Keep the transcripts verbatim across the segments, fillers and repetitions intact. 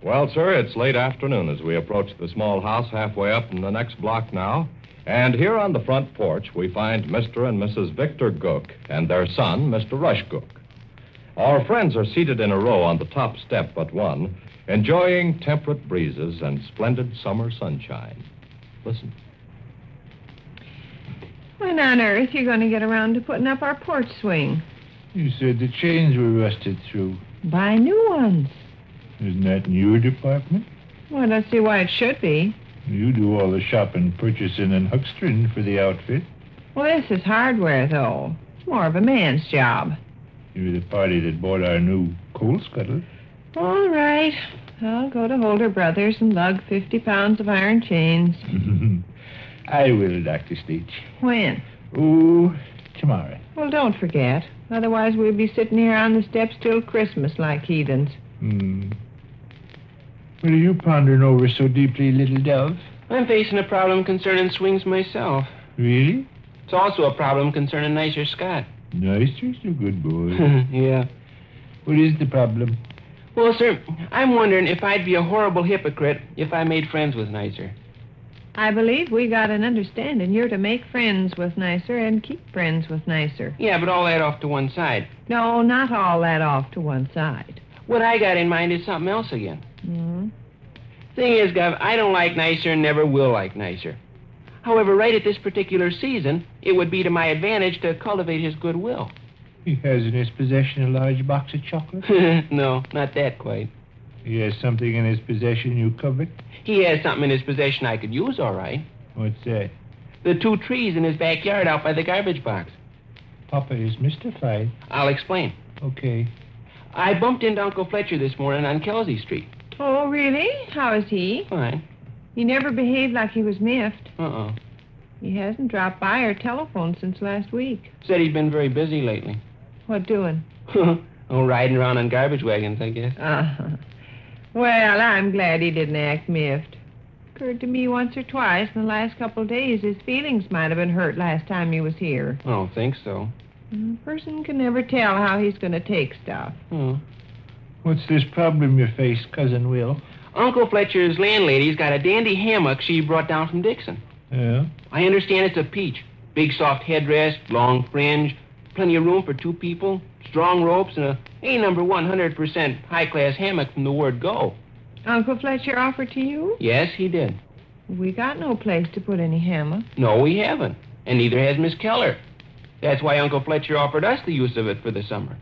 Well, sir, it's late afternoon as we approach the small house halfway up in the next block now. And here on the front porch, we find Mister and Missus Victor Gook and their son, Mister Rush Gook. Our friends are seated in a row on the top step but one, enjoying temperate breezes and splendid summer sunshine. Listen. When on earth are you going to get around to putting up our porch swing? You said the chains were rusted through. Buy new ones. Isn't that in your department? Well, I don't see why it should be. You do all the shopping, purchasing, and huckstering for the outfit. Well, this is hardware, though. It's more of a man's job. You're the party that bought our new coal scuttle. All right. I'll go to Holder Brothers and lug fifty pounds of iron chains. I will, Doctor Stitch. When? Oh, tomorrow. Well, don't forget. Otherwise, we'll be sitting here on the steps till Christmas like heathens. Hmm. What are you pondering over so deeply, little dove? I'm facing a problem concerning swings myself. Really? It's also a problem concerning Nicer Scott. Nicer's a good boy. Yeah. What is the problem? Well, sir, I'm wondering if I'd be a horrible hypocrite if I made friends with Nicer. I believe we got an understanding. You're to make friends with Nicer and keep friends with Nicer. Yeah, but all that off to one side. No, not all that off to one side. What I got in mind is something else again. Hmm? Thing is, Gov, I don't like Nicer and never will like Nicer. However, right at this particular season, it would be to my advantage to cultivate his goodwill. He has in his possession a large box of chocolate. No, not that quite. He has something in his possession you covet. He has something in his possession I could use, all right. What's that? The two trees in his backyard out by the garbage box. Papa is mystified. I'll explain. Okay. I bumped into Uncle Fletcher this morning on Kelsey Street. Oh, really? How is he? Fine. He never behaved like he was miffed. Uh-uh. He hasn't dropped by or telephoned since last week. Said he'd been very busy lately. What doing? Oh, riding around on garbage wagons, I guess. Uh-huh. Well, I'm glad he didn't act miffed. Occurred to me once or twice in the last couple of days his feelings might have been hurt last time he was here. I don't think so. A person can never tell how he's going to take stuff. Oh. What's this problem you face, Cousin Will? Uncle Fletcher's landlady's got a dandy hammock she brought down from Dixon. Yeah? I understand it's a peach. Big soft headrest, long fringe, plenty of room for two people, strong ropes, and a A number one hundred percent high-class hammock from the word go. Uncle Fletcher offered to you? Yes, he did. We got no place to put any hammock. No, we haven't. And neither has Miss Keller. That's why Uncle Fletcher offered us the use of it for the summer.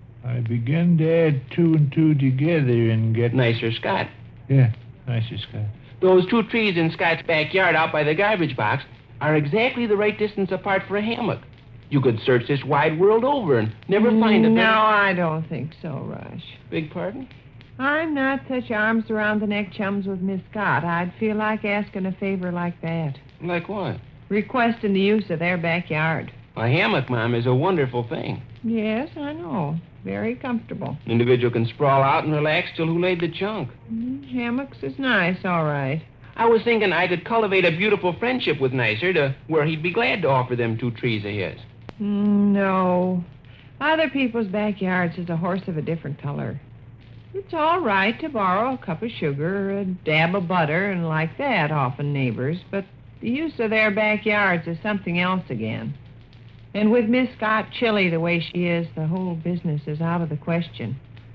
I began to add two and two together and get... Nicer Scott. Yeah, Nicer Scott. Those two trees in Scott's backyard out by the garbage box are exactly the right distance apart for a hammock. You could search this wide world over and never find a... No, better... I don't think so, Rush. Beg pardon? I'm not such arms around the neck chums with Miss Scott. I'd feel like asking a favor like that. Like what? Requesting the use of their backyard. A hammock, Mom, is a wonderful thing. Yes, I know. Very comfortable. An individual can sprawl out and relax till who laid the chunk. Mm, hammocks is nice, all right. I was thinking I could cultivate a beautiful friendship with Nicer to where he'd be glad to offer them two trees of his. Mm, no. Other people's backyards is a horse of a different color. It's all right to borrow a cup of sugar, a dab of butter, and like that off of neighbors, but the use of their backyards is something else again. And with Miss Scott chilly the way she is, the whole business is out of the question.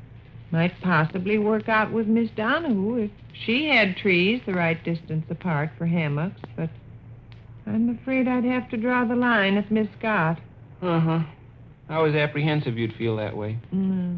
Might possibly work out with Miss Donahue if she had trees the right distance apart for hammocks, but I'm afraid I'd have to draw the line at Miss Scott. Uh-huh. I was apprehensive you'd feel that way. Mm.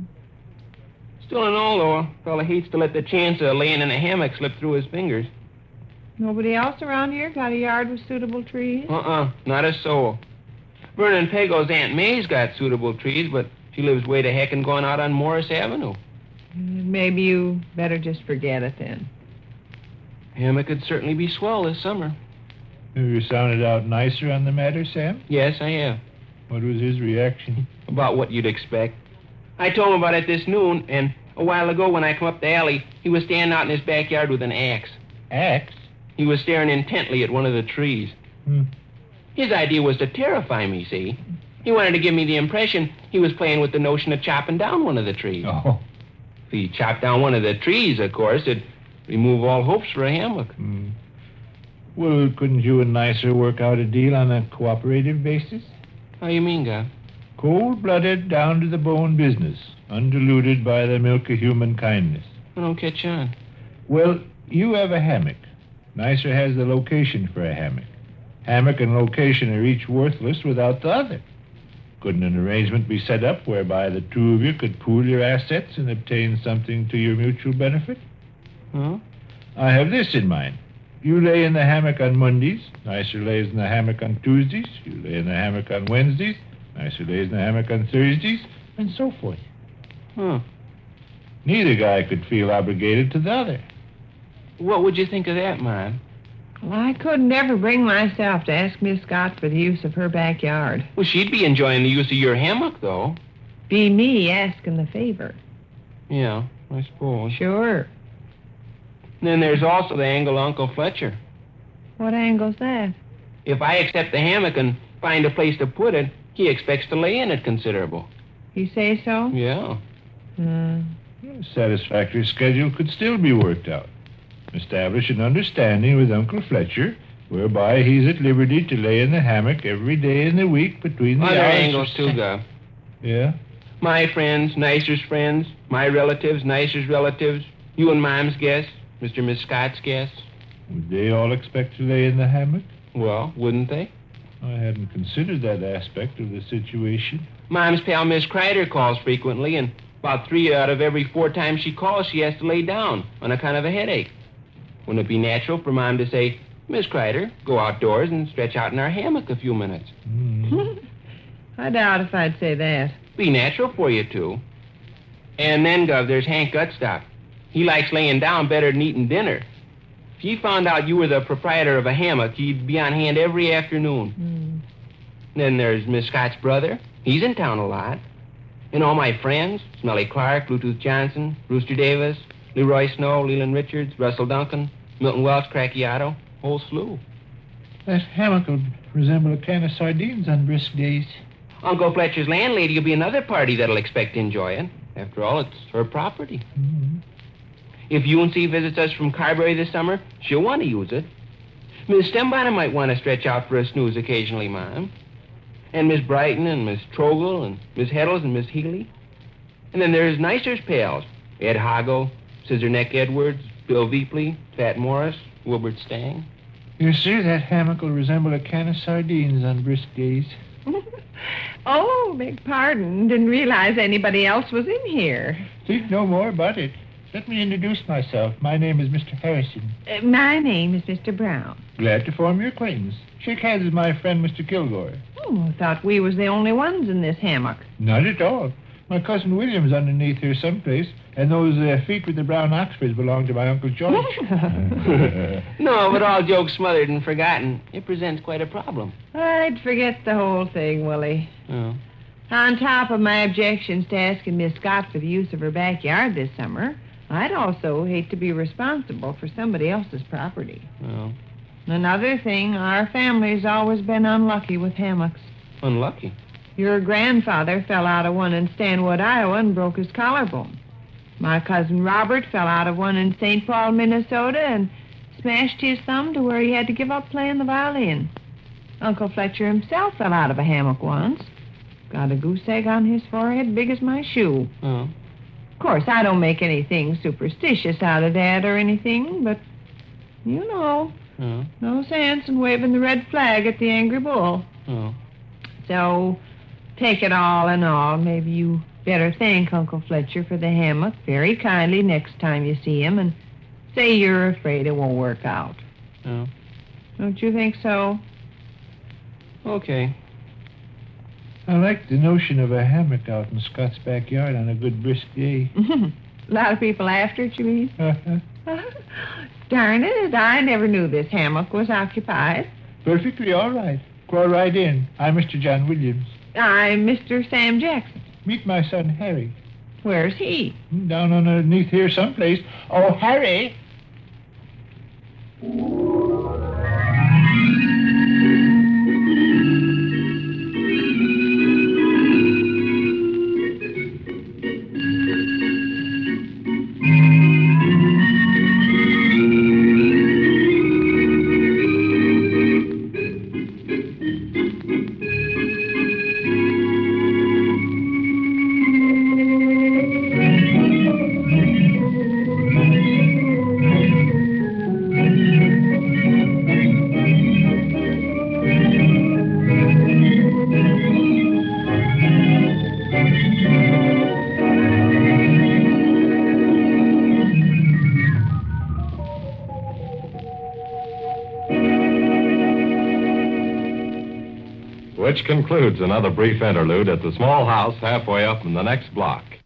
Still and all, though, a fella hates to let the chance of laying in a hammock slip through his fingers. Nobody else around here got a yard with suitable trees? Uh-uh, not a soul. Vernon Pago's Aunt May's got suitable trees, but she lives way to heck and going out on Morris Avenue. Maybe you better just forget it then. Hammock could certainly be swell this summer. Have you sounded out Nicer on the matter, Sam? Yes, I have. What was his reaction? About what you'd expect. I told him about it this noon, and a while ago when I come up the alley, he was standing out in his backyard with an axe. Axe? He was staring intently at one of the trees. Hmm. His idea was to terrify me, see? He wanted to give me the impression he was playing with the notion of chopping down one of the trees. Oh. If he chopped down one of the trees, of course, it'd remove all hopes for a hammock. Hmm. Well, couldn't you and Nicer work out a deal on a cooperative basis? How you mean, Gov? Cold-blooded, down-to-the-bone business, undiluted by the milk of human kindness. I don't catch on. Well, you have a hammock. Nicer has the location for a hammock. Hammock and location are each worthless without the other. Couldn't an arrangement be set up whereby the two of you could pool your assets and obtain something to your mutual benefit? Huh? I have this in mind. You lay in the hammock on Mondays. Nicer lays in the hammock on Tuesdays. You lay in the hammock on Wednesdays. Nicer lays in the hammock on Thursdays, and so forth. Huh. Neither guy could feel obligated to the other. What would you think of that, Mom? Well, I couldn't ever bring myself to ask Miss Scott for the use of her backyard. Well, she'd be enjoying the use of your hammock, though. Be me asking the favor. Yeah, I suppose. Sure. Then there's also the angle of Uncle Fletcher. What angle's that? If I accept the hammock and find a place to put it, he expects to lay in it considerable. You say so? Yeah. Hmm. A satisfactory schedule could still be worked out. Establish an understanding with Uncle Fletcher whereby he's at liberty to lay in the hammock every day in the week between the Other hours... angles, too, Gov. Yeah? My friends, Nicer's friends, my relatives, Nicer's relatives, you and Mom's guests, Mister and Miss Scott's guests. Would they all expect to lay in the hammock? Well, wouldn't they? I hadn't considered that aspect of the situation. Mom's pal, Miss Kreider, calls frequently, and about three out of every four times she calls, she has to lay down on account of a headache. Wouldn't it be natural for Mom to say, Miss Kreider, go outdoors and stretch out in our hammock a few minutes? Mm. I doubt if I'd say that. Be natural for you two. And then, Gov, there's Hank Gutstop. He likes laying down better than eating dinner. If he found out you were the proprietor of a hammock, he'd be on hand every afternoon. Hmm. Then there's Miss Scott's brother. He's in town a lot. And all my friends, Smelly Clark, Bluetooth Johnson, Brewster Davis, Leroy Snow, Leland Richards, Russell Duncan, Milton Welch, Cracky Otto, whole slew. That hammock will resemble a can of sardines on brisk days. Uncle Fletcher's landlady will be another party that'll expect to enjoy it. After all, it's her property. Mm-hmm. If U N C visits us from Carberry this summer, she'll want to use it. Miss Stembonner might want to stretch out for a snooze occasionally, Mom. And Miss Brighton and Miss Trogel and Miss Heddles and Miss Healy. And then there's Nicer's pals. Ed Hago, Scissorneck Edwards, Bill Veepley, Fat Morris, Wilbert Stang. You see, that hammock will resemble a can of sardines on brisk days. Oh, beg pardon. Didn't realize anybody else was in here. Think no more about it. Let me introduce myself. My name is Mister Harrison. Uh, my name is Mister Brown. Glad to form your acquaintance. Shake hands with my friend, Mister Kilgore. Oh, I thought we was the only ones in this hammock. Not at all. My cousin William's underneath here someplace, and those uh, feet with the brown oxfords belong to my Uncle George. No, but all jokes smothered and forgotten, it presents quite a problem. I'd forget the whole thing, Willie. Oh. On top of my objections to asking Miss Scott for the use of her backyard this summer, I'd also hate to be responsible for somebody else's property. Well, Another thing, our family's always been unlucky with hammocks. unlucky. Your grandfather fell out of one in Stanwood, Iowa, and broke his collarbone. My cousin Robert fell out of one in Saint Paul, Minnesota, and smashed his thumb to where he had to give up playing the violin. Uncle Fletcher himself fell out of a hammock once. Got a goose egg on his forehead big as my shoe. Oh. Of course, I don't make anything superstitious out of that or anything, but, you know, Oh. no sense in waving the red flag at the angry bull. Oh. So, take it all in all, maybe you better thank Uncle Fletcher for the hammock very kindly next time you see him and say you're afraid it won't work out. Oh. Don't you think so? Okay. I like the notion of a hammock out in Scott's backyard on a good brisk day. A lot of people after it, you mean? Uh-huh. Darn it, I never knew this hammock was occupied. Perfectly all right. Crawl right in. I'm Mister John Williams. I'm Mister Sam Jackson. Meet my son, Harry. Where's he? Down underneath here someplace. Oh, Harry! Which concludes another brief interlude at the small house halfway up in the next block.